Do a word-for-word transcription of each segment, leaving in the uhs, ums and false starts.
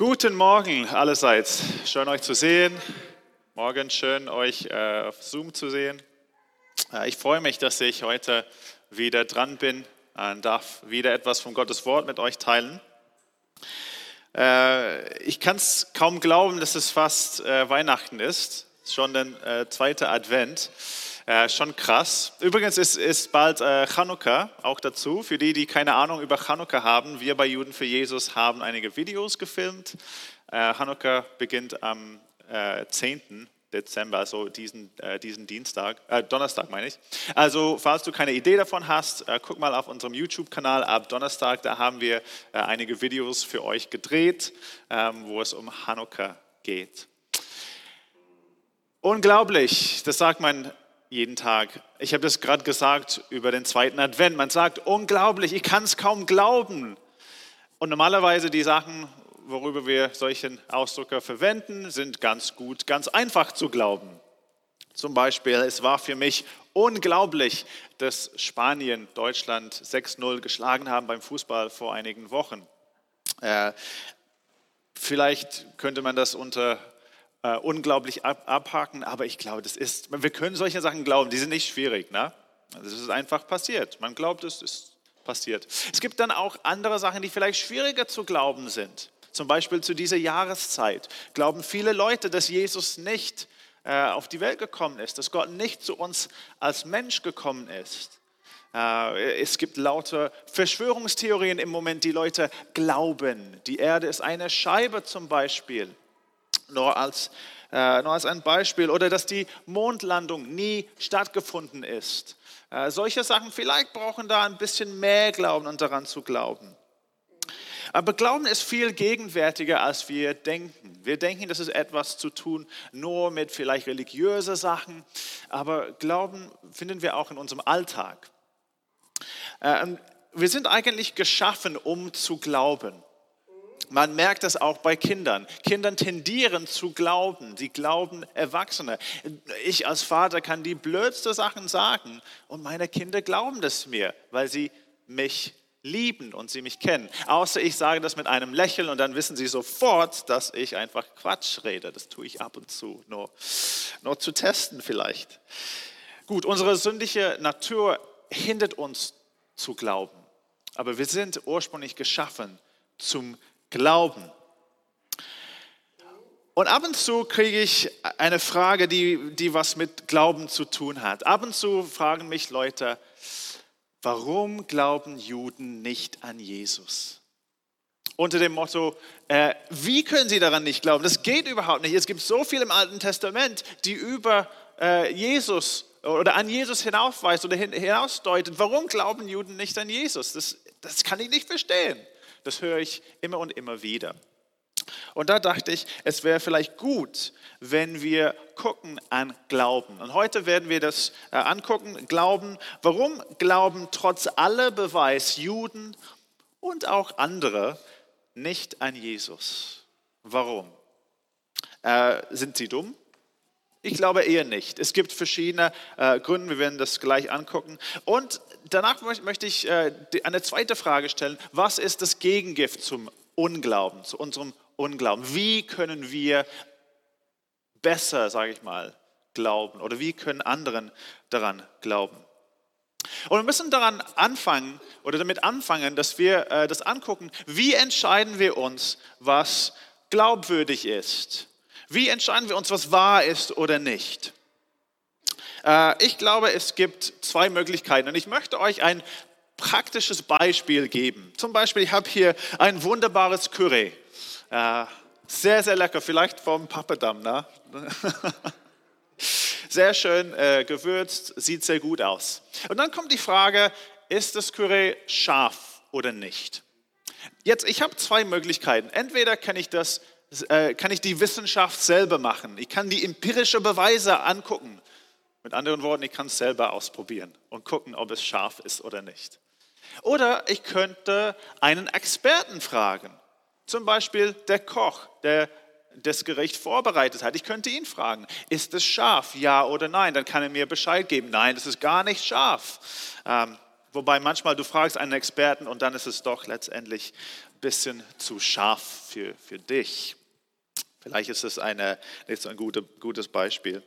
Guten Morgen allerseits. Schön euch zu sehen. Morgen schön euch äh, auf Zoom zu sehen. Äh, ich freue mich, dass ich heute wieder dran bin und darf wieder etwas von Gottes Wort mit euch teilen. Äh, ich kann es kaum glauben, dass es fast äh, Weihnachten ist. Schon der äh, zweite Advent. Äh, schon krass. Übrigens ist, ist bald äh, Chanukka auch dazu. Für die, die keine Ahnung über Chanukka haben, wir bei Juden für Jesus haben einige Videos gefilmt. Äh, Chanukka beginnt am äh, zehnten Dezember, also diesen, äh, diesen Dienstag, äh, Donnerstag meine ich. Also falls du keine Idee davon hast, äh, guck mal auf unserem YouTube-Kanal ab Donnerstag, da haben wir äh, einige Videos für euch gedreht, ähm, wo es um Chanukka geht. Unglaublich, das sagt man jeden Tag. Ich habe das gerade gesagt über den zweiten Advent. Man sagt, unglaublich, ich kann es kaum glauben. Und normalerweise die Sachen, worüber wir solchen Ausdrücke verwenden, sind ganz gut, ganz einfach zu glauben. Zum Beispiel, es war für mich unglaublich, dass Spanien Deutschland sechs null geschlagen haben beim Fußball vor einigen Wochen. Äh, vielleicht könnte man das unter Uh, unglaublich ab, abhaken, aber ich glaube, das ist, wir können solche Sachen glauben, die sind nicht schwierig, ne? Das ist einfach passiert. Man glaubt, es ist passiert. Es gibt dann auch andere Sachen, die vielleicht schwieriger zu glauben sind. Zum Beispiel zu dieser Jahreszeit glauben viele Leute, dass Jesus nicht äh, auf die Welt gekommen ist, dass Gott nicht zu uns als Mensch gekommen ist. Äh, es gibt lauter Verschwörungstheorien im Moment, die Leute glauben. Die Erde ist eine Scheibe zum Beispiel. Nur als, äh, nur als ein Beispiel. Oder dass die Mondlandung nie stattgefunden ist. Äh, solche Sachen, vielleicht brauchen da ein bisschen mehr Glauben, um daran zu glauben. Aber Glauben ist viel gegenwärtiger, als wir denken. Wir denken, das ist etwas zu tun nur mit vielleicht religiösen Sachen. Aber Glauben finden wir auch in unserem Alltag. Äh, wir sind eigentlich geschaffen, um zu glauben. Man merkt das auch bei Kindern. Kinder tendieren zu glauben. Sie glauben Erwachsene. Ich als Vater kann die blödsten Sachen sagen und meine Kinder glauben das mir, weil sie mich lieben und sie mich kennen. Außer ich sage das mit einem Lächeln und dann wissen sie sofort, dass ich einfach Quatsch rede. Das tue ich ab und zu, nur, nur zu testen vielleicht. Gut, unsere sündige Natur hindert uns zu glauben. Aber wir sind ursprünglich geschaffen zum Glauben. Und ab und zu kriege ich eine Frage, die, die was mit Glauben zu tun hat. Ab und zu fragen mich Leute, warum glauben Juden nicht an Jesus? Unter dem Motto, äh, wie können sie daran nicht glauben? Das geht überhaupt nicht. Es gibt so viel im Alten Testament, die über äh, Jesus oder an Jesus hinaufweist oder hin, hinausdeutet. Warum glauben Juden nicht an Jesus? Das, das kann ich nicht verstehen. Das höre ich immer und immer wieder. Und da dachte ich, es wäre vielleicht gut, wenn wir gucken an Glauben. Und heute werden wir das äh, angucken, Glauben. Warum glauben trotz aller Beweis Juden und auch andere nicht an Jesus? Warum? Äh, sind sie dumm? Ich glaube eher nicht. Es gibt verschiedene äh, Gründe, wir werden das gleich angucken. Und danach möchte ich äh, eine zweite Frage stellen. Was ist das Gegengift zum Unglauben, zu unserem Unglauben? Wie können wir besser, sage ich mal, glauben? Oder wie können anderen daran glauben? Und wir müssen daran anfangen, oder damit anfangen, dass wir äh, das angucken, wie entscheiden wir uns, was glaubwürdig ist? Wie entscheiden wir uns, was wahr ist oder nicht? Äh, ich glaube, es gibt zwei Möglichkeiten und ich möchte euch ein praktisches Beispiel geben. Zum Beispiel, ich habe hier ein wunderbares Curry. Äh, sehr, sehr lecker, vielleicht vom Papadam, ne? Sehr schön äh, gewürzt, sieht sehr gut aus. Und dann kommt die Frage, ist das Curry scharf oder nicht? Jetzt, ich habe zwei Möglichkeiten. Entweder kann ich das kann ich die Wissenschaft selber machen. Ich kann die empirischen Beweise angucken. Mit anderen Worten, ich kann es selber ausprobieren und gucken, ob es scharf ist oder nicht. Oder ich könnte einen Experten fragen. Zum Beispiel der Koch, der das Gericht vorbereitet hat. Ich könnte ihn fragen, ist es scharf, ja oder nein? Dann kann er mir Bescheid geben, nein, das ist gar nicht scharf. Ähm, wobei manchmal du fragst einen Experten und dann ist es doch letztendlich bisschen zu scharf für, für dich. Vielleicht ist es eine, nicht so ein gute, gutes Beispiel.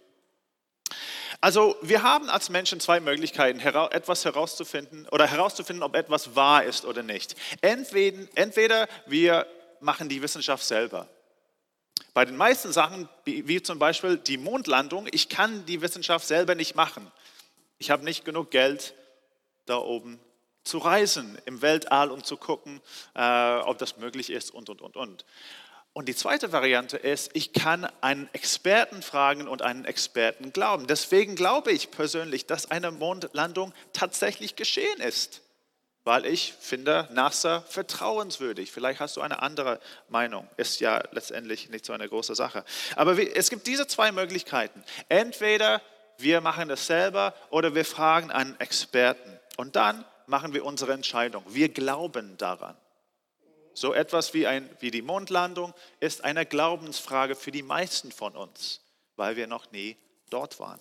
Also wir haben als Menschen zwei Möglichkeiten, etwas herauszufinden oder herauszufinden, ob etwas wahr ist oder nicht. Entweder, entweder wir machen die Wissenschaft selber. Bei den meisten Sachen, wie zum Beispiel die Mondlandung, ich kann die Wissenschaft selber nicht machen. Ich habe nicht genug Geld, da oben zu reisen im Weltall und zu gucken, äh, ob das möglich ist und, und, und, und. Und die zweite Variante ist, ich kann einen Experten fragen und einen Experten glauben. Deswegen glaube ich persönlich, dass eine Mondlandung tatsächlich geschehen ist, weil ich finde NASA vertrauenswürdig. Vielleicht hast du eine andere Meinung, ist ja letztendlich nicht so eine große Sache. Aber es gibt diese zwei Möglichkeiten. Entweder wir machen es selber oder wir fragen einen Experten. Und dann machen wir unsere Entscheidung. Wir glauben daran. So etwas wie, ein, wie die Mondlandung ist eine Glaubensfrage für die meisten von uns, weil wir noch nie dort waren.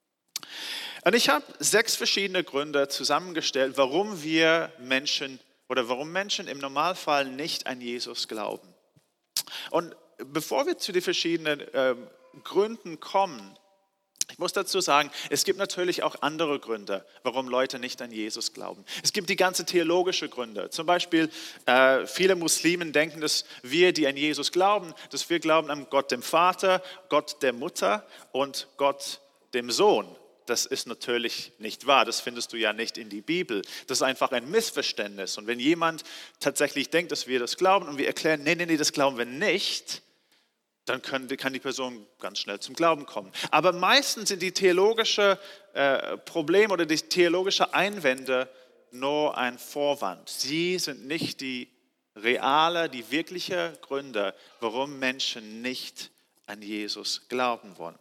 Und ich habe sechs verschiedene Gründe zusammengestellt, warum wir Menschen oder warum Menschen im Normalfall nicht an Jesus glauben. Und bevor wir zu den verschiedenen äh, Gründen kommen, ich muss dazu sagen, es gibt natürlich auch andere Gründe, warum Leute nicht an Jesus glauben. Es gibt die ganze theologische Gründe. Zum Beispiel, äh, viele Muslimen denken, dass wir, die an Jesus glauben, dass wir glauben an Gott dem Vater, Gott der Mutter und Gott dem Sohn. Das ist natürlich nicht wahr. Das findest du ja nicht in die Bibel. Das ist einfach ein Missverständnis. Und wenn jemand tatsächlich denkt, dass wir das glauben und wir erklären, nee, nee, nee, das glauben wir nicht, dann kann die Person ganz schnell zum Glauben kommen. Aber meistens sind die theologischen äh, Probleme oder die theologischen Einwände nur ein Vorwand. Sie sind nicht die reale, die wirkliche Gründe, warum Menschen nicht an Jesus glauben wollen.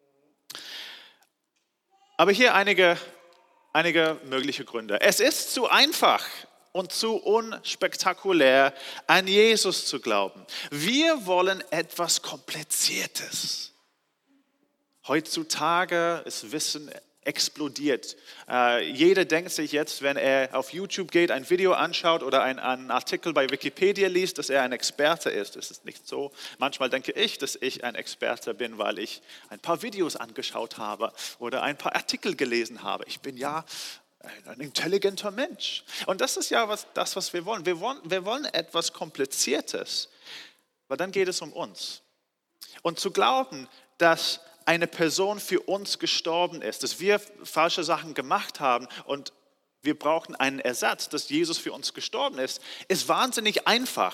Aber hier einige, einige mögliche Gründe. Es ist zu einfach und zu unspektakulär, an Jesus zu glauben. Wir wollen etwas Kompliziertes. Heutzutage ist Wissen explodiert. Äh, jeder denkt sich jetzt, wenn er auf YouTube geht, ein Video anschaut oder ein, einen Artikel bei Wikipedia liest, dass er ein Experte ist. Das ist nicht so. Manchmal denke ich, dass ich ein Experte bin, weil ich ein paar Videos angeschaut habe oder ein paar Artikel gelesen habe. Ich bin ja ein intelligenter Mensch. Und das ist ja was, das, was wir wollen. Wir wollen, wir wollen etwas Kompliziertes, weil dann geht es um uns. Und zu glauben, dass eine Person für uns gestorben ist, dass wir falsche Sachen gemacht haben und wir brauchen einen Ersatz, dass Jesus für uns gestorben ist, ist wahnsinnig einfach.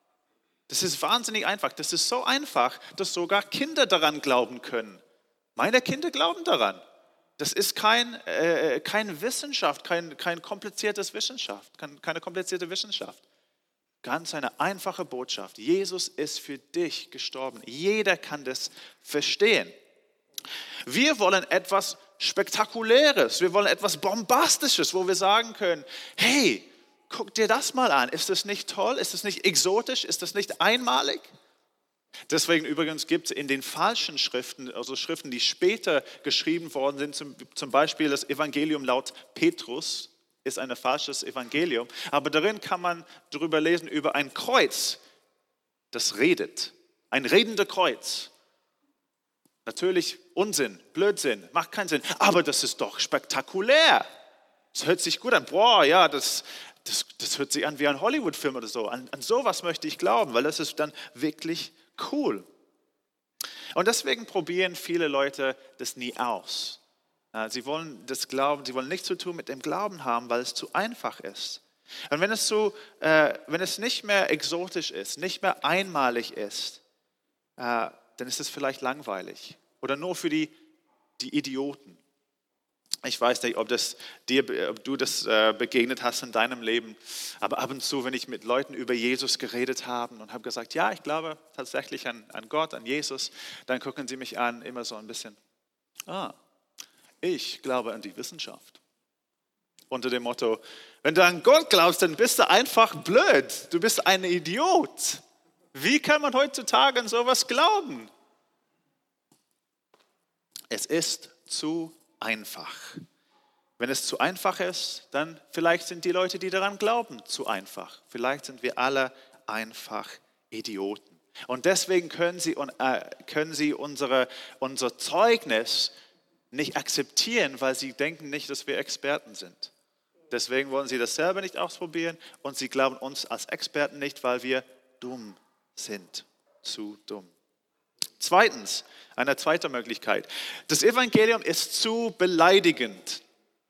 Das ist wahnsinnig einfach. Das ist so einfach, dass sogar Kinder daran glauben können. Meine Kinder glauben daran. Das ist kein, äh, keine Wissenschaft, kein, kein kompliziertes Wissenschaft, kein, keine komplizierte Wissenschaft. Ganz eine einfache Botschaft. Jesus ist für dich gestorben. Jeder kann das verstehen. Wir wollen etwas Spektakuläres, wir wollen etwas Bombastisches, wo wir sagen können, hey, guck dir das mal an. Ist das nicht toll? Ist das nicht exotisch? Ist das nicht einmalig? Deswegen übrigens gibt es in den falschen Schriften, also Schriften, die später geschrieben worden sind, zum, zum Beispiel das Evangelium laut Petrus, ist ein falsches Evangelium. Aber darin kann man darüber lesen, über ein Kreuz, das redet. Ein redender Kreuz. Natürlich Unsinn, Blödsinn, macht keinen Sinn. Aber das ist doch spektakulär. Das hört sich gut an. Boah, ja, das, das, das hört sich an wie ein Hollywood-Film oder so. An, an sowas möchte ich glauben, weil das ist dann wirklich cool. Und deswegen probieren viele Leute das nie aus. Sie wollen das Glauben, sie wollen nichts zu tun mit dem Glauben haben, weil es zu einfach ist. Und wenn es, so, äh, wenn es nicht mehr exotisch ist, nicht mehr einmalig ist, äh, dann ist es vielleicht langweilig oder nur für die, die Idioten. Ich weiß nicht, ob, das dir, ob du das äh, begegnet hast in deinem Leben, aber ab und zu, wenn ich mit Leuten über Jesus geredet habe und habe gesagt, ja, ich glaube tatsächlich an, an Gott, an Jesus, dann gucken sie mich an, immer so ein bisschen, ah, ich glaube an die Wissenschaft. Unter dem Motto, wenn du an Gott glaubst, dann bist du einfach blöd, du bist ein Idiot. Wie kann man heutzutage an sowas glauben? Es ist zu einfach. Wenn es zu einfach ist, dann vielleicht sind die Leute, die daran glauben, zu einfach. Vielleicht sind wir alle einfach Idioten. Und deswegen können sie, äh, können sie unsere, unser Zeugnis nicht akzeptieren, weil sie denken nicht, dass wir Experten sind. Deswegen wollen sie das selber nicht ausprobieren und sie glauben uns als Experten nicht, weil wir dumm sind. Zu dumm. Zweitens, eine zweite Möglichkeit. Das Evangelium ist zu beleidigend.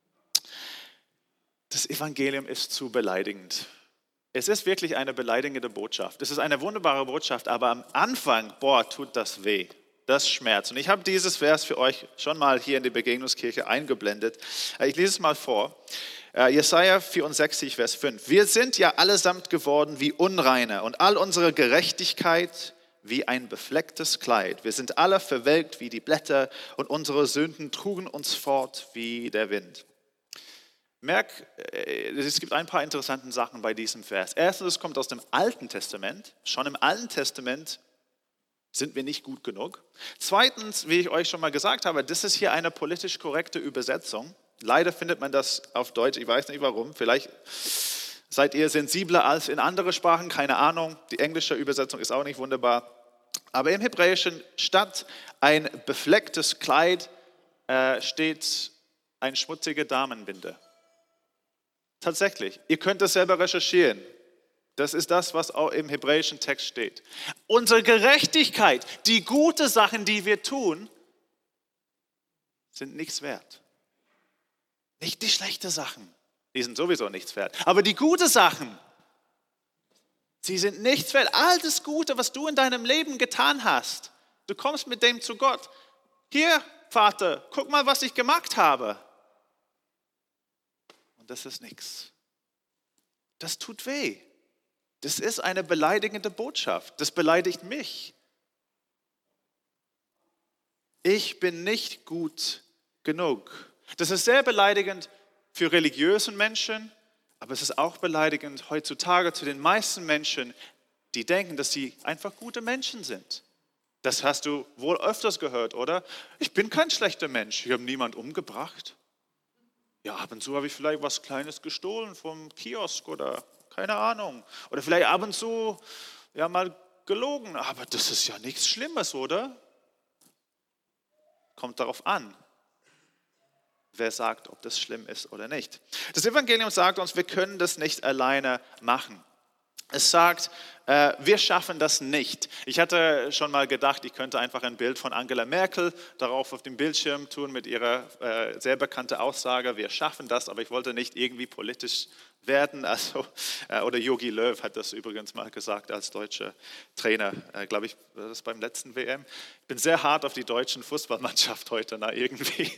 Das Evangelium ist zu beleidigend. Es ist wirklich eine beleidigende Botschaft. Es ist eine wunderbare Botschaft, aber am Anfang, boah, tut das weh. Das schmerzt. Und ich habe dieses Vers für euch schon mal hier in die Begegnungskirche eingeblendet. Ich lese es mal vor. Jesaja vierundsechzig, Vers fünf. Wir sind ja allesamt geworden wie Unreine und all unsere Gerechtigkeit wie ein beflecktes Kleid. Wir sind alle verwelkt wie die Blätter und unsere Sünden trugen uns fort wie der Wind. Merk, es gibt ein paar interessante Sachen bei diesem Vers. Erstens, es kommt aus dem Alten Testament. Schon im Alten Testament sind wir nicht gut genug. Zweitens, wie ich euch schon mal gesagt habe, das ist hier eine politisch korrekte Übersetzung. Leider findet man das auf Deutsch, ich weiß nicht warum. Vielleicht seid ihr sensibler als in andere Sprachen, keine Ahnung. Die englische Übersetzung ist auch nicht wunderbar. Aber im Hebräischen statt ein beflecktes Kleid äh, steht ein schmutzige Damenbinde. Tatsächlich, ihr könnt das selber recherchieren. Das ist das, was auch im hebräischen Text steht. Unsere Gerechtigkeit, die guten Sachen, die wir tun, sind nichts wert. Nicht die schlechten Sachen, die sind sowieso nichts wert. Aber die guten Sachen, sie sind nichts wert. All das Gute, was du in deinem Leben getan hast, du kommst mit dem zu Gott. Hier, Vater, guck mal, was ich gemacht habe. Und das ist nichts. Das tut weh. Das ist eine beleidigende Botschaft. Das beleidigt mich. Ich bin nicht gut genug. Das ist sehr beleidigend für religiöse Menschen, aber es ist auch beleidigend heutzutage zu den meisten Menschen, die denken, dass sie einfach gute Menschen sind. Das hast du wohl öfters gehört, oder? Ich bin kein schlechter Mensch, ich habe niemanden umgebracht. Ja, ab und zu habe ich vielleicht was Kleines gestohlen vom Kiosk oder keine Ahnung. Oder vielleicht ab und zu ja mal gelogen, aber das ist ja nichts Schlimmes, oder? Kommt darauf an, wer sagt, ob das schlimm ist oder nicht. Das Evangelium sagt uns, wir können das nicht alleine machen. Es sagt, äh, wir schaffen das nicht. Ich hatte schon mal gedacht, ich könnte einfach ein Bild von Angela Merkel darauf auf dem Bildschirm tun mit ihrer äh, sehr bekannten Aussage, wir schaffen das, aber ich wollte nicht irgendwie politisch werden. Also, äh, oder Jogi Löw hat das übrigens mal gesagt als deutscher Trainer, äh, glaube ich, war das beim letzten W M. Ich bin sehr hart auf die deutschen Fußballmannschaft heute, na irgendwie.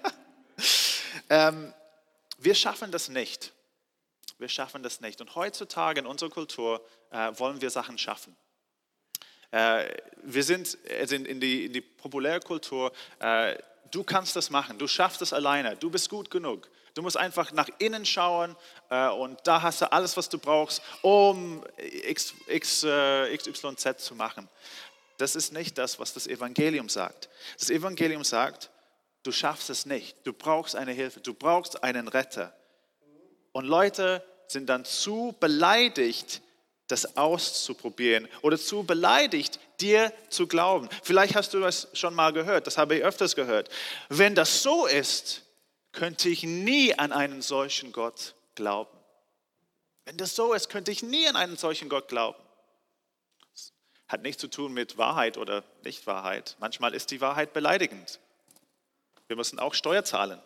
ähm, wir schaffen das nicht. Wir schaffen das nicht. Und heutzutage in unserer Kultur äh, wollen wir Sachen schaffen. Äh, wir sind, also in, in, die, in die Populärkultur, äh, du kannst das machen, du schaffst es alleine, du bist gut genug. Du musst einfach nach innen schauen äh, und da hast du alles, was du brauchst, um X, X, äh, X Y Z zu machen. Das ist nicht das, was das Evangelium sagt. Das Evangelium sagt, du schaffst es nicht, du brauchst eine Hilfe, du brauchst einen Retter. Und Leute sind dann zu beleidigt, das auszuprobieren oder zu beleidigt, dir zu glauben. Vielleicht hast du das schon mal gehört, das habe ich öfters gehört. Wenn das so ist, könnte ich nie an einen solchen Gott glauben. Wenn das so ist, könnte ich nie an einen solchen Gott glauben. Das hat nichts zu tun mit Wahrheit oder Nichtwahrheit. Manchmal ist die Wahrheit beleidigend. Wir müssen auch Steuer zahlen.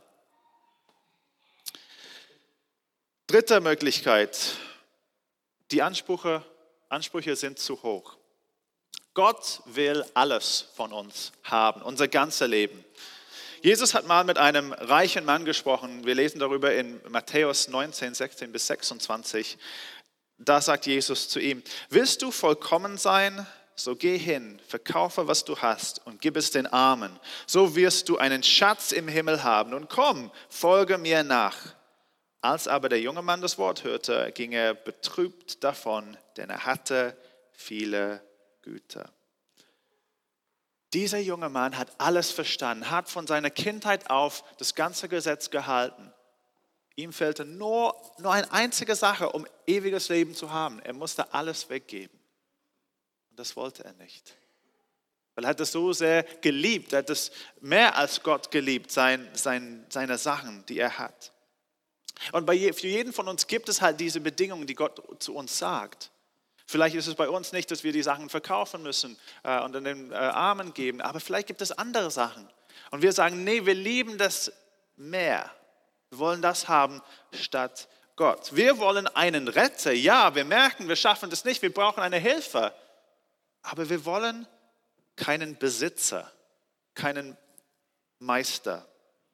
Dritte Möglichkeit, die Ansprüche, Ansprüche sind zu hoch. Gott will alles von uns haben, unser ganzes Leben. Jesus hat mal mit einem reichen Mann gesprochen. Wir lesen darüber in Matthäus neunzehn, sechzehn bis sechsundzwanzig. Da sagt Jesus zu ihm, willst du vollkommen sein? So geh hin, verkaufe, was du hast und gib es den Armen. So wirst du einen Schatz im Himmel haben. Und komm, folge mir nach. Als aber der junge Mann das Wort hörte, ging er betrübt davon, denn er hatte viele Güter. Dieser junge Mann hat alles verstanden, hat von seiner Kindheit auf das ganze Gesetz gehalten. Ihm fehlte nur, nur eine einzige Sache, um ewiges Leben zu haben. Er musste alles weggeben. Und das wollte er nicht. Weil er hat es so sehr geliebt, er hat es mehr als Gott geliebt, sein, sein, seine Sachen, die er hat. Und bei je, für jeden von uns gibt es halt diese Bedingungen, die Gott zu uns sagt. Vielleicht ist es bei uns nicht, dass wir die Sachen verkaufen müssen äh, und dann den äh, Armen geben, aber vielleicht gibt es andere Sachen. Und wir sagen, nee, wir lieben das mehr. Wir wollen das haben statt Gott. Wir wollen einen Retter. Ja, wir merken, wir schaffen das nicht. Wir brauchen eine Hilfe. Aber wir wollen keinen Besitzer, keinen Meister.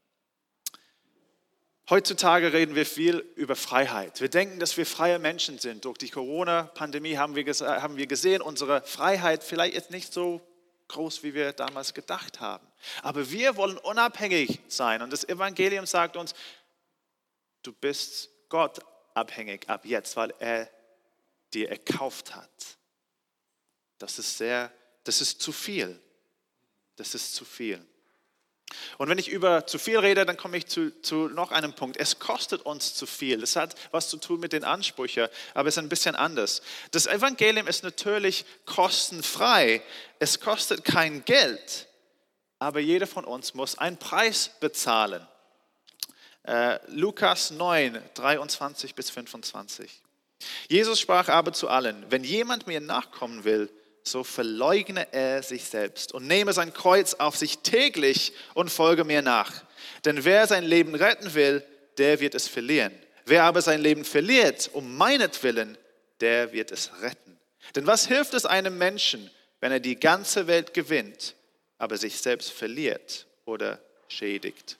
Heutzutage reden wir viel über Freiheit. Wir denken, dass wir freie Menschen sind. Durch die Corona-Pandemie haben wir, haben wir gesehen, unsere Freiheit vielleicht ist nicht so groß, wie wir damals gedacht haben. Aber wir wollen unabhängig sein. Und das Evangelium sagt uns, du bist Gott abhängig ab jetzt, weil er dir erkauft hat. Das ist sehr, das ist zu viel. Das ist zu viel. Und wenn ich über zu viel rede, dann komme ich zu, zu noch einem Punkt. Es kostet uns zu viel. Das hat was zu tun mit den Ansprüchen, aber es ist ein bisschen anders. Das Evangelium ist natürlich kostenfrei. Es kostet kein Geld, aber jeder von uns muss einen Preis bezahlen. Äh, Lukas neun, dreiundzwanzig bis fünfundzwanzig. Jesus sprach aber zu allen, wenn jemand mir nachkommen will, so verleugne er sich selbst und nehme sein Kreuz auf sich täglich und folge mir nach. Denn wer sein Leben retten will, der wird es verlieren. Wer aber sein Leben verliert, um meinetwillen, der wird es retten. Denn was hilft es einem Menschen, wenn er die ganze Welt gewinnt, aber sich selbst verliert oder schädigt?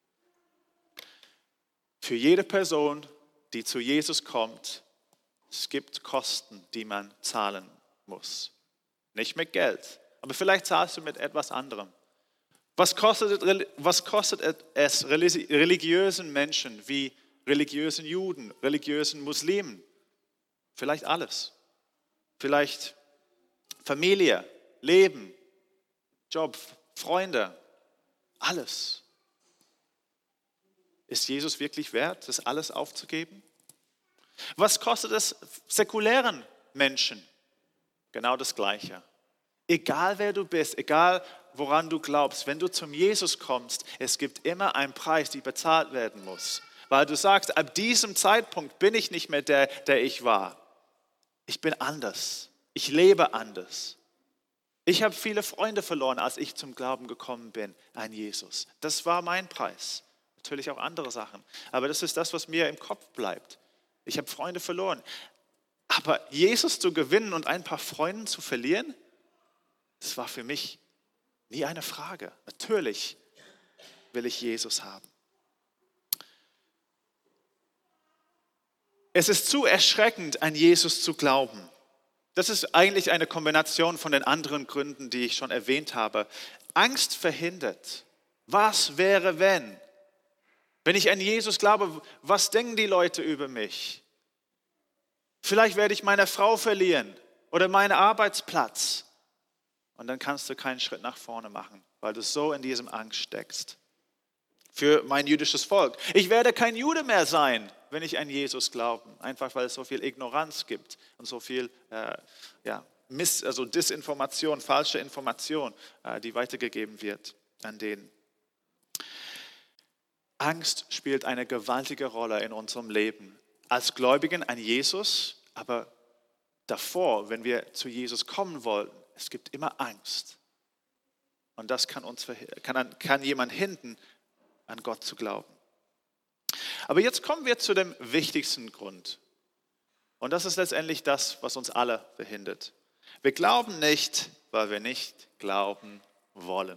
Für jede Person, die zu Jesus kommt, es gibt Kosten, die man zahlen muss. Nicht mit Geld, aber vielleicht zahlst du mit etwas anderem. Was kostet, was kostet es religiösen Menschen wie religiösen Juden, religiösen Muslimen? Vielleicht alles. Vielleicht Familie, Leben, Job, Freunde, alles. Ist Jesus wirklich wert, das alles aufzugeben? Was kostet es säkulären Menschen? Genau das Gleiche. Egal wer du bist, egal woran du glaubst, wenn du zum Jesus kommst, es gibt immer einen Preis, der bezahlt werden muss. Weil du sagst, ab diesem Zeitpunkt bin ich nicht mehr der, der ich war. Ich bin anders. Ich lebe anders. Ich habe viele Freunde verloren, als ich zum Glauben gekommen bin an Jesus. Das war mein Preis. Natürlich auch andere Sachen. Aber das ist das, was mir im Kopf bleibt. Ich habe Freunde verloren. Aber Jesus zu gewinnen und ein paar Freunde zu verlieren, das war für mich nie eine Frage. Natürlich will ich Jesus haben. Es ist zu erschreckend, an Jesus zu glauben. Das ist eigentlich eine Kombination von den anderen Gründen, die ich schon erwähnt habe. Angst verhindert. Was wäre, wenn? Wenn ich an Jesus glaube, was denken die Leute über mich? Vielleicht werde ich meine Frau verlieren oder meinen Arbeitsplatz. Und dann kannst du keinen Schritt nach vorne machen, weil du so in diesem Angst steckst. Für mein jüdisches Volk. Ich werde kein Jude mehr sein, wenn ich an Jesus glaube. Einfach weil es so viel Ignoranz gibt und so viel äh, ja, Miss, also Disinformation, falsche Information, äh, die weitergegeben wird an denen. Angst spielt eine gewaltige Rolle in unserem Leben. Als Gläubigen an Jesus, aber davor, wenn wir zu Jesus kommen wollen, es gibt immer Angst. Und das kann, uns, kann, kann jemand hindern, an Gott zu glauben. Aber jetzt kommen wir zu dem wichtigsten Grund. Und das ist letztendlich das, was uns alle verhindert. Wir glauben nicht, weil wir nicht glauben wollen.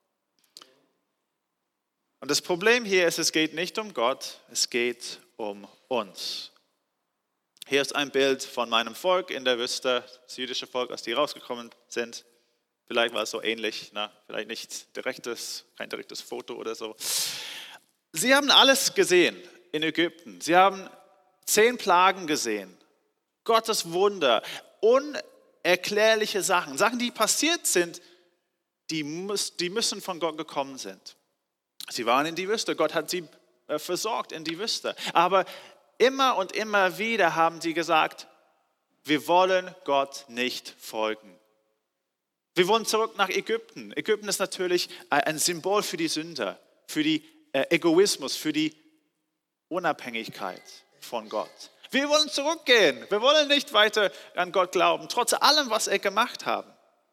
Und das Problem hier ist, es geht nicht um Gott, es geht um uns. Hier ist ein Bild von meinem Volk in der Wüste, das jüdische Volk, als die rausgekommen sind. Vielleicht war es so ähnlich, na, vielleicht nicht direktes, kein direktes Foto oder so. Sie haben alles gesehen in Ägypten. Sie haben zehn Plagen gesehen, Gottes Wunder, unerklärliche Sachen, Sachen, die passiert sind, die, muss, die müssen von Gott gekommen sind. Sie waren in die Wüste, Gott hat sie äh, versorgt in die Wüste. Aber immer und immer wieder haben sie gesagt, wir wollen Gott nicht folgen. Wir wollen zurück nach Ägypten. Ägypten ist natürlich ein Symbol für die Sünde, für den äh, Egoismus, für die Unabhängigkeit von Gott. Wir wollen zurückgehen. Wir wollen nicht weiter an Gott glauben, trotz allem, was er gemacht hat.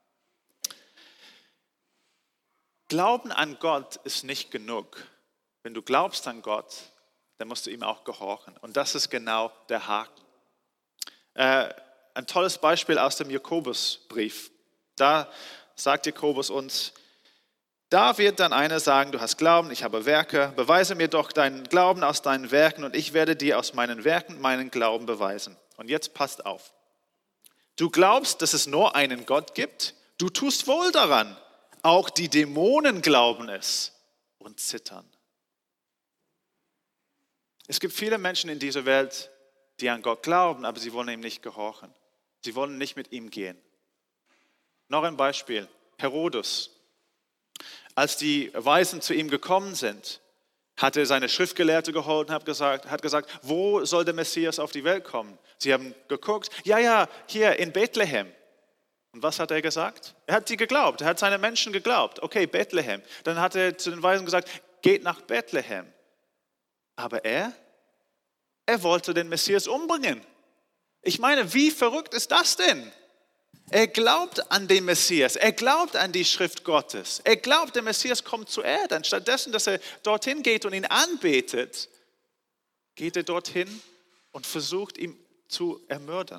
Glauben an Gott ist nicht genug. Wenn du glaubst an Gott, dann musst du ihm auch gehorchen. Und das ist genau der Haken. Äh, ein tolles Beispiel aus dem Jakobusbrief. Da sagt Jakobus uns, da wird dann einer sagen, du hast Glauben, ich habe Werke, beweise mir doch deinen Glauben aus deinen Werken und ich werde dir aus meinen Werken meinen Glauben beweisen. Und jetzt passt auf. Du glaubst, dass es nur einen Gott gibt? Du tust wohl daran. Auch die Dämonen glauben es und zittern. Es gibt viele Menschen in dieser Welt, die an Gott glauben, aber sie wollen ihm nicht gehorchen. Sie wollen nicht mit ihm gehen. Noch ein Beispiel, Herodes. Als die Weisen zu ihm gekommen sind, hat er seine Schriftgelehrte geholt und hat gesagt, hat gesagt, wo soll der Messias auf die Welt kommen? Sie haben geguckt, ja, ja, hier in Bethlehem. Und was hat er gesagt? Er hat sie geglaubt, er hat seine Menschen geglaubt. Okay, Bethlehem. Dann hat er zu den Weisen gesagt, geht nach Bethlehem. Aber er, er wollte den Messias umbringen. Ich meine, wie verrückt ist das denn? Er glaubt an den Messias, er glaubt an die Schrift Gottes. Er glaubt, der Messias kommt zur Erde. Und stattdessen, dass er dorthin geht und ihn anbetet, geht er dorthin und versucht, ihn zu ermördern.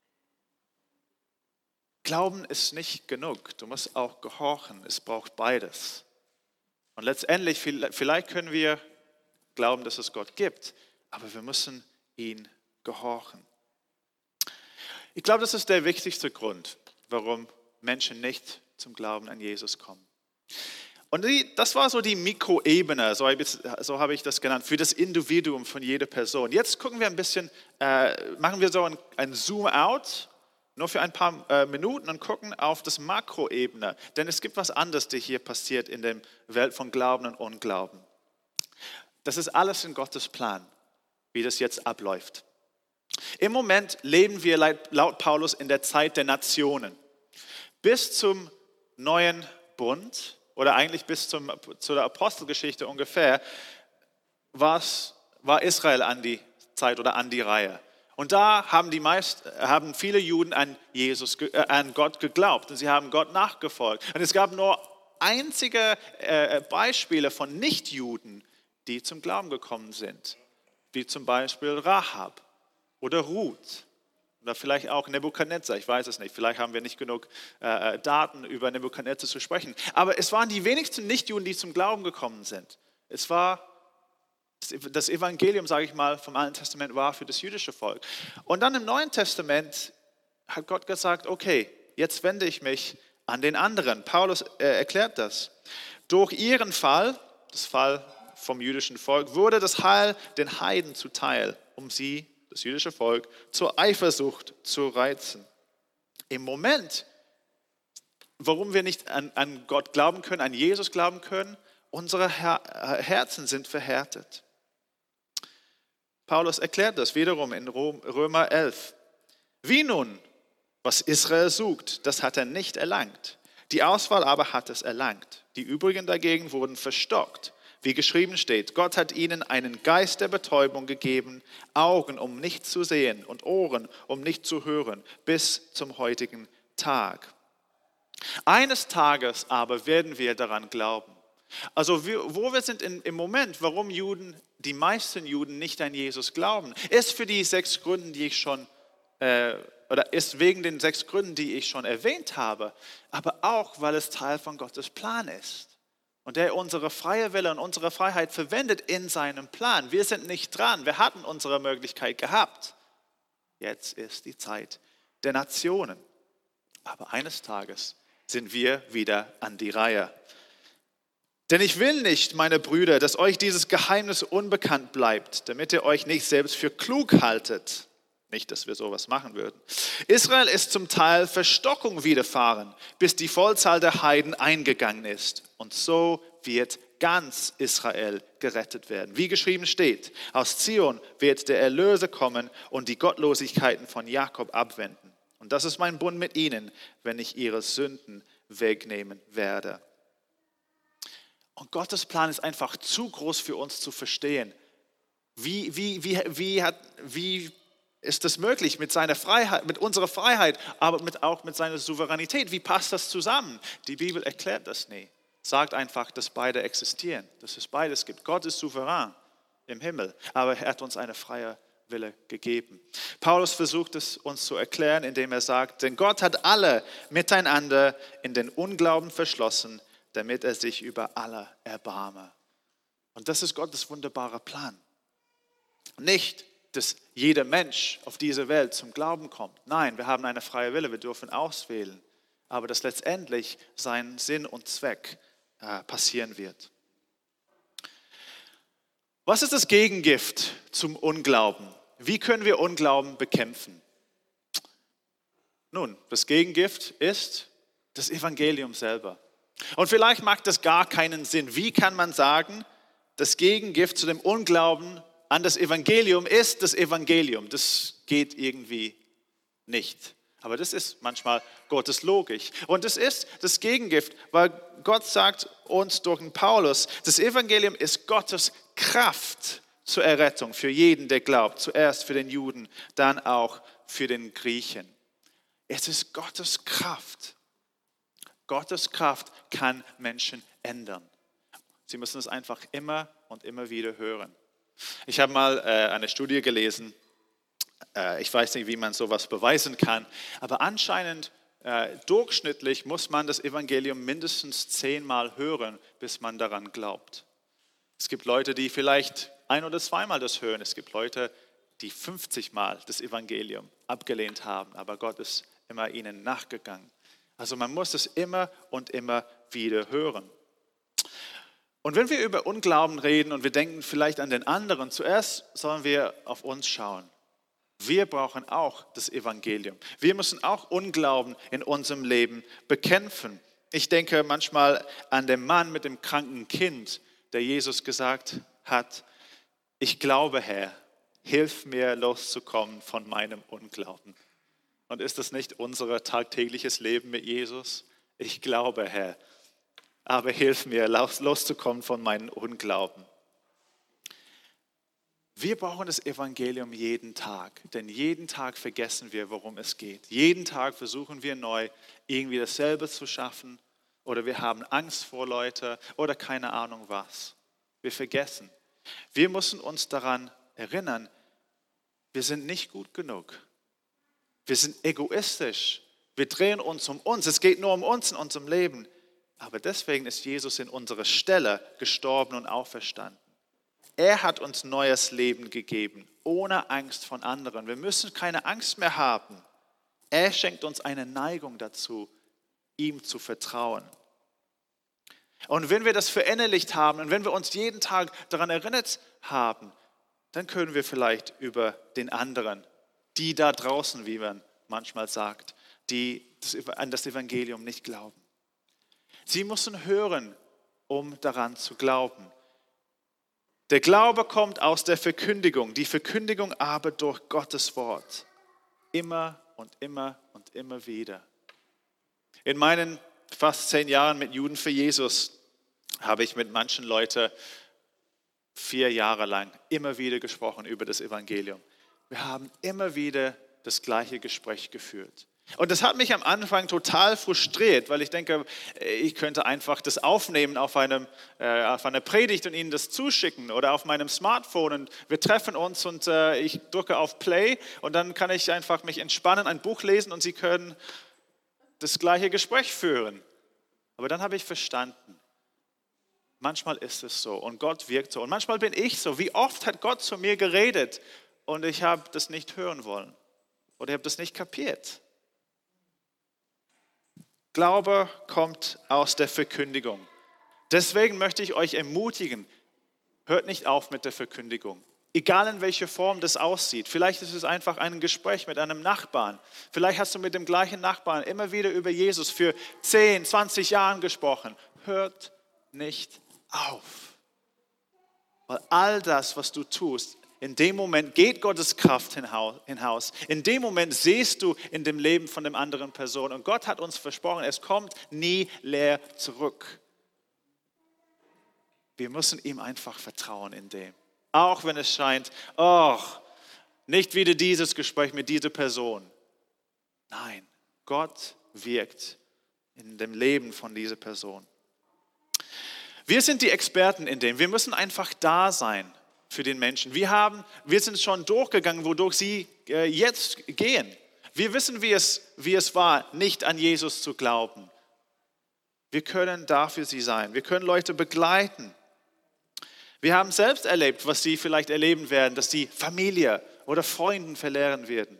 Glauben ist nicht genug, du musst auch gehorchen, es braucht beides. Und letztendlich, vielleicht können wir glauben, dass es Gott gibt, aber wir müssen ihn gehorchen. Ich glaube, das ist der wichtigste Grund, warum Menschen nicht zum Glauben an Jesus kommen. Und die, das war so die Mikroebene, so, so habe ich das genannt, für das Individuum von jeder Person. Jetzt gucken wir ein bisschen, äh, machen wir so ein, ein Zoom-out, nur für ein paar äh, Minuten und gucken auf das Makroebene. Denn es gibt was anderes, das hier passiert in der Welt von Glauben und Unglauben. Das ist alles in Gottes Plan, wie das jetzt abläuft. Im Moment leben wir laut Paulus in der Zeit der Nationen. Bis zum neuen Bund oder eigentlich bis zum, zu der Apostelgeschichte ungefähr war's, war Israel an die Zeit oder an die Reihe. Und da haben, die meist, haben viele Juden an, Jesus, äh, an Gott geglaubt und sie haben Gott nachgefolgt. Und es gab nur einzige äh, Beispiele von Nichtjuden, die zum Glauben gekommen sind, wie zum Beispiel Rahab oder Ruth oder vielleicht auch Nebukadnezar, ich weiß es nicht, vielleicht haben wir nicht genug äh, Daten über Nebukadnezar zu sprechen, aber es waren die wenigsten Nichtjuden, die zum Glauben gekommen sind. Es war, das Evangelium, sage ich mal, vom Alten Testament war für das jüdische Volk. Und dann im Neuen Testament hat Gott gesagt, okay, jetzt wende ich mich an den anderen. Paulus äh, erklärt das. Durch ihren Fall, das Fall vom jüdischen Volk, wurde das Heil den Heiden zuteil, um sie, das jüdische Volk, zur Eifersucht zu reizen. Im Moment, warum wir nicht an, an Gott glauben können, an Jesus glauben können, unsere Her- Herzen sind verhärtet. Paulus erklärt das wiederum in Römer elf. Wie nun, was Israel sucht, das hat er nicht erlangt. Die Auswahl aber hat es erlangt. Die übrigen dagegen wurden verstockt. Wie geschrieben steht, Gott hat ihnen einen Geist der Betäubung gegeben, Augen, um nicht zu sehen und Ohren, um nicht zu hören, bis zum heutigen Tag. Eines Tages aber werden wir daran glauben. Also wo wir sind im Moment, warum Juden, die meisten Juden nicht an Jesus glauben, ist für die sechs Gründe, die ich schon, äh, oder ist wegen den sechs Gründen, die ich schon erwähnt habe, aber auch, weil es Teil von Gottes Plan ist. Und der unsere freie Wille und unsere Freiheit verwendet in seinem Plan. Wir sind nicht dran, wir hatten unsere Möglichkeit gehabt. Jetzt ist die Zeit der Nationen. Aber eines Tages sind wir wieder an die Reihe. Denn ich will nicht, meine Brüder, dass euch dieses Geheimnis unbekannt bleibt, damit ihr euch nicht selbst für klug haltet. Nicht, dass wir sowas machen würden. Israel ist zum Teil Verstockung widerfahren, bis die Vollzahl der Heiden eingegangen ist. Und so wird ganz Israel gerettet werden. Wie geschrieben steht, aus Zion wird der Erlöser kommen und die Gottlosigkeiten von Jakob abwenden. Und das ist mein Bund mit ihnen, wenn ich ihre Sünden wegnehmen werde. Und Gottes Plan ist einfach zu groß für uns zu verstehen. Wie, wie, wie, wie, hat, wie ist das möglich mit seiner Freiheit, mit unserer Freiheit, aber mit, auch mit seiner Souveränität? Wie passt das zusammen? Die Bibel erklärt das nie. Sagt einfach, dass beide existieren, dass es beides gibt. Gott ist souverän im Himmel, aber er hat uns eine freie Wille gegeben. Paulus versucht es uns zu erklären, indem er sagt, denn Gott hat alle miteinander in den Unglauben verschlossen, damit er sich über alle erbarme. Und das ist Gottes wunderbarer Plan. Nicht, dass jeder Mensch auf dieser Welt zum Glauben kommt. Nein, wir haben eine freie Wille, wir dürfen auswählen. Aber dass letztendlich sein Sinn und Zweck äh, passieren wird. Was ist das Gegengift zum Unglauben? Wie können wir Unglauben bekämpfen? Nun, das Gegengift ist das Evangelium selber. Und vielleicht macht das gar keinen Sinn. Wie kann man sagen, das Gegengift zu dem Unglauben an das Evangelium ist das Evangelium? Das geht irgendwie nicht. Aber das ist manchmal Gottes Logik. Und es ist das Gegengift, weil Gott sagt uns durch den Paulus, das Evangelium ist Gottes Kraft zur Errettung für jeden, der glaubt. Zuerst für den Juden, dann auch für den Griechen. Es ist Gottes Kraft. Gottes Kraft kann Menschen ändern. Sie müssen es einfach immer und immer wieder hören. Ich habe mal äh, eine Studie gelesen. Äh, ich weiß nicht, wie man sowas beweisen kann, aber anscheinend äh, durchschnittlich muss man das Evangelium mindestens zehnmal hören, bis man daran glaubt. Es gibt Leute, die vielleicht ein- oder zweimal das hören. Es gibt Leute, die fünfzig Mal das Evangelium abgelehnt haben, aber Gott ist immer ihnen nachgegangen. Also man muss es immer und immer wieder hören. Und wenn wir über Unglauben reden und wir denken vielleicht an den anderen, zuerst sollen wir auf uns schauen. Wir brauchen auch das Evangelium. Wir müssen auch Unglauben in unserem Leben bekämpfen. Ich denke manchmal an den Mann mit dem kranken Kind, der Jesus gesagt hat, ich glaube, Herr, hilf mir loszukommen von meinem Unglauben. Und ist das nicht unser tagtägliches Leben mit Jesus? Ich glaube, Herr, aber hilf mir loszukommen von meinem Unglauben. Wir brauchen das Evangelium jeden Tag, denn jeden Tag vergessen wir, worum es geht. Jeden Tag versuchen wir neu, irgendwie dasselbe zu schaffen oder wir haben Angst vor Leuten oder keine Ahnung was. Wir vergessen. Wir müssen uns daran erinnern, wir sind nicht gut genug. Wir sind egoistisch. Wir drehen uns um uns. Es geht nur um uns in unserem Leben. Aber deswegen ist Jesus in unserer Stelle gestorben und auferstanden. Er hat uns neues Leben gegeben, ohne Angst von anderen. Wir müssen keine Angst mehr haben. Er schenkt uns eine Neigung dazu, ihm zu vertrauen. Und wenn wir das verinnerlicht haben und wenn wir uns jeden Tag daran erinnert haben, dann können wir vielleicht über den anderen, die da draußen, wie man manchmal sagt, die an das Evangelium nicht glauben. Sie müssen hören, um daran zu glauben. Der Glaube kommt aus der Verkündigung, die Verkündigung aber durch Gottes Wort. Immer und immer und immer wieder. In meinen fast zehn Jahren mit Juden für Jesus habe ich mit manchen Leuten vier Jahre lang immer wieder gesprochen über das Evangelium. Wir haben immer wieder das gleiche Gespräch geführt. Und das hat mich am Anfang total frustriert, weil ich denke, ich könnte einfach das aufnehmen auf, einem, äh, auf einer Predigt und Ihnen das zuschicken oder auf meinem Smartphone und wir treffen uns und äh, ich drücke auf Play und dann kann ich einfach mich entspannen, ein Buch lesen und Sie können das gleiche Gespräch führen. Aber dann habe ich verstanden, manchmal ist es so und Gott wirkt so und manchmal bin ich so. Wie oft hat Gott zu mir geredet und ich habe das nicht hören wollen oder ich habe das nicht kapiert. Glaube kommt aus der Verkündigung. Deswegen möchte ich euch ermutigen, hört nicht auf mit der Verkündigung. Egal in welcher Form das aussieht. Vielleicht ist es einfach ein Gespräch mit einem Nachbarn. Vielleicht hast du mit dem gleichen Nachbarn immer wieder über Jesus für zehn, zwanzig Jahre gesprochen. Hört nicht auf. Weil all das, was du tust, in dem Moment geht Gottes Kraft hinaus. In dem Moment siehst du in dem Leben von der anderen Person. Und Gott hat uns versprochen, es kommt nie leer zurück. Wir müssen ihm einfach vertrauen in dem. Auch wenn es scheint, oh, nicht wieder dieses Gespräch mit dieser Person. Nein, Gott wirkt in dem Leben von dieser Person. Wir sind die Experten in dem. Wir müssen einfach da sein für den Menschen. Wir, haben, wir sind schon durchgegangen, wodurch sie äh, jetzt gehen. Wir wissen, wie es, wie es war, nicht an Jesus zu glauben. Wir können da für sie sein. Wir können Leute begleiten. Wir haben selbst erlebt, was sie vielleicht erleben werden, dass sie Familie oder Freunden verlieren werden.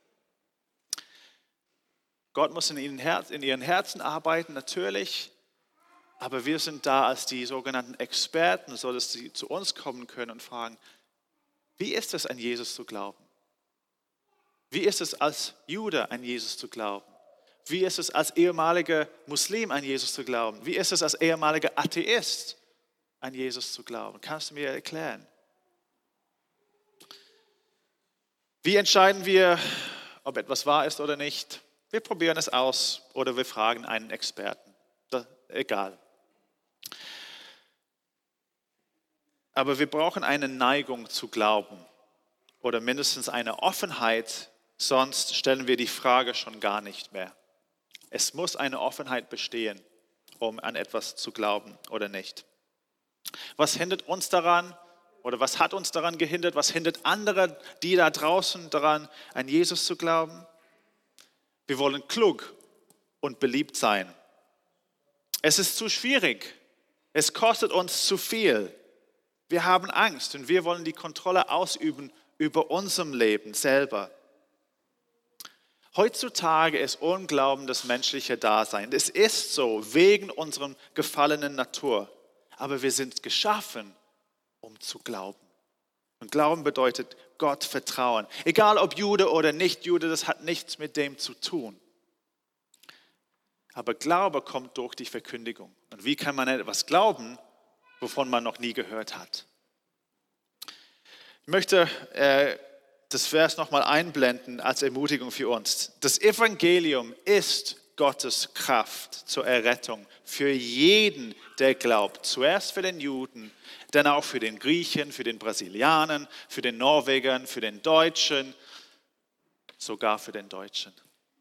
Gott muss in ihren, Herz, in ihren Herzen arbeiten, natürlich. Aber wir sind da als die sogenannten Experten, so dass sie zu uns kommen können und fragen, wie ist es, an Jesus zu glauben? Wie ist es, als Jude an Jesus zu glauben? Wie ist es, als ehemaliger Muslim an Jesus zu glauben? Wie ist es, als ehemaliger Atheist an Jesus zu glauben? Kannst du mir erklären? Wie entscheiden wir, ob etwas wahr ist oder nicht? Wir probieren es aus oder wir fragen einen Experten. Das, egal. Aber wir brauchen eine Neigung zu glauben oder mindestens eine Offenheit, sonst stellen wir die Frage schon gar nicht mehr. Es muss eine Offenheit bestehen, um an etwas zu glauben oder nicht. Was hindert uns daran oder was hat uns daran gehindert? Was hindert andere, die da draußen daran, an Jesus zu glauben? Wir wollen klug und beliebt sein. Es ist zu schwierig. Es kostet uns zu viel. Wir haben Angst und wir wollen die Kontrolle ausüben über unserem Leben selber. Heutzutage ist Unglauben das menschliche Dasein. Es ist so, wegen unserer gefallenen Natur. Aber wir sind geschaffen, um zu glauben. Und Glauben bedeutet Gott vertrauen. Egal ob Jude oder nicht Jude, das hat nichts mit dem zu tun. Aber Glaube kommt durch die Verkündigung. Und wie kann man etwas glauben, wovon man noch nie gehört hat? Ich möchte äh, das Vers nochmal einblenden als Ermutigung für uns. Das Evangelium ist Gottes Kraft zur Errettung für jeden, der glaubt. Zuerst für den Juden, dann auch für den Griechen, für den Brasilianern, für den Norwegern, für den Deutschen, sogar für den Deutschen.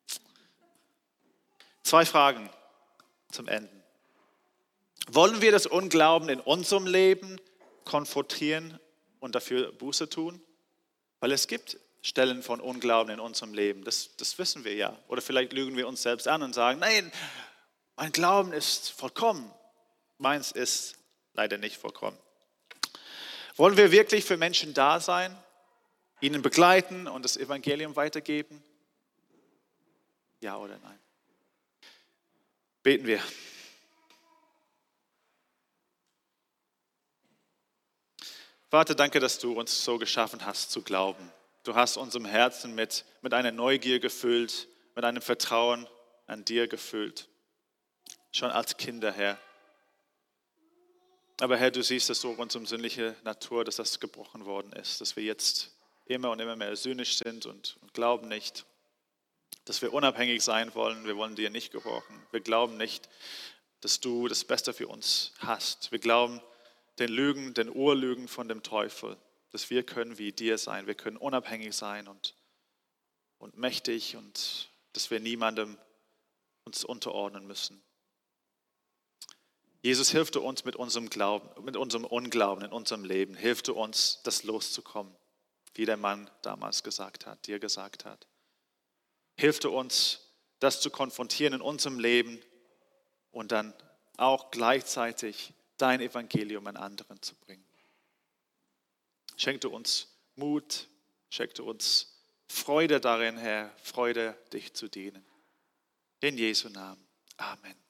Zwei Fragen zum Ende. Wollen wir das Unglauben in unserem Leben konfrontieren und dafür Buße tun? Weil es gibt Stellen von Unglauben in unserem Leben, das, das wissen wir ja. Oder vielleicht lügen wir uns selbst an und sagen, nein, mein Glauben ist vollkommen. Meins ist leider nicht vollkommen. Wollen wir wirklich für Menschen da sein, ihnen begleiten und das Evangelium weitergeben? Ja oder nein? Beten wir. Vater, danke, dass du uns so geschaffen hast zu glauben. Du hast unserem Herzen mit, mit einer Neugier gefüllt, mit einem Vertrauen an dir gefüllt. Schon als Kinder, Herr. Aber Herr, du siehst es durch unsere sündliche Natur, dass das gebrochen worden ist, dass wir jetzt immer und immer mehr sühnisch sind und, und glauben nicht, dass wir unabhängig sein wollen. Wir wollen dir nicht gehorchen. Wir glauben nicht, dass du das Beste für uns hast. Wir glauben den Lügen, den Urlügen von dem Teufel, dass wir können wie dir sein. Wir können unabhängig sein und, und mächtig und dass wir niemandem uns unterordnen müssen. Jesus, hilf du uns mit unserem Glauben, mit unserem Unglauben in unserem Leben. Hilf du uns, das loszukommen, wie der Mann damals gesagt hat, dir gesagt hat. Hilf du uns, das zu konfrontieren in unserem Leben und dann auch gleichzeitig dein Evangelium an anderen zu bringen. Schenk du uns Mut, schenk du uns Freude darin, Herr, Freude, dich zu dienen. In Jesu Namen. Amen.